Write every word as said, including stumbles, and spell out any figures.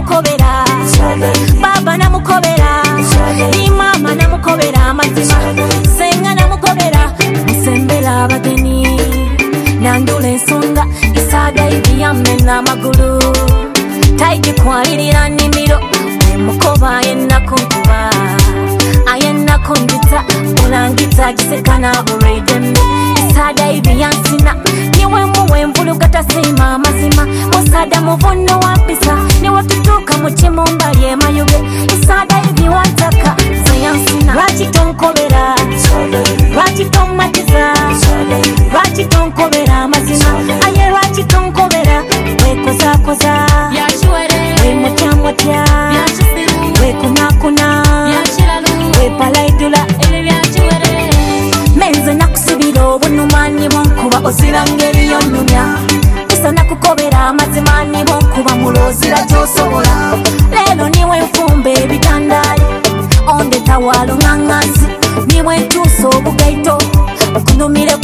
namukobera baba namukobera ni mama namukobera mazima senga namukobera musembera abageni nandula ensonga isaga ibiyamena amagulu taigi kwalirira nimiro mukoba yenakunkuba ayenakundita ulangita gisekana bureidembe isada ibiyansina niwe muwe mvulu gatasima mazima musada muvono wapisa niwe tutuka muchimo mbali emayube isada ibiwantaka sayansina lwaki tonkobera lwaki tomatiza lwaki tonkobera mazima aye lwaki tonkobera wekozakoza we mutyamutya we kunakuna we palaidula menze nakusibira obunumanyi bwonkuba ozira ngeri yonnumya isa nakukobera amazimani bwonkuba mulozira gyosobola leero niwe nfumba ebitandaali ondeta walo ŋaŋansi niwe ntuusa obugaito okunumire